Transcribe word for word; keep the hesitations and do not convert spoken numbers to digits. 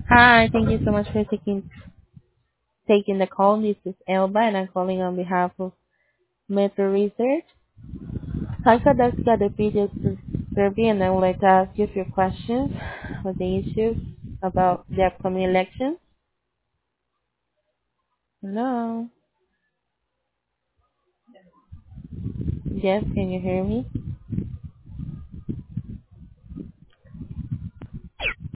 Hi, thank you so much for taking taking the call. This is Elba, and I'm calling on behalf of Metro Research. So I conducted the previous survey, and I would like to ask you a few questions on the issues about the upcoming election. Hello. Yes, can you hear me?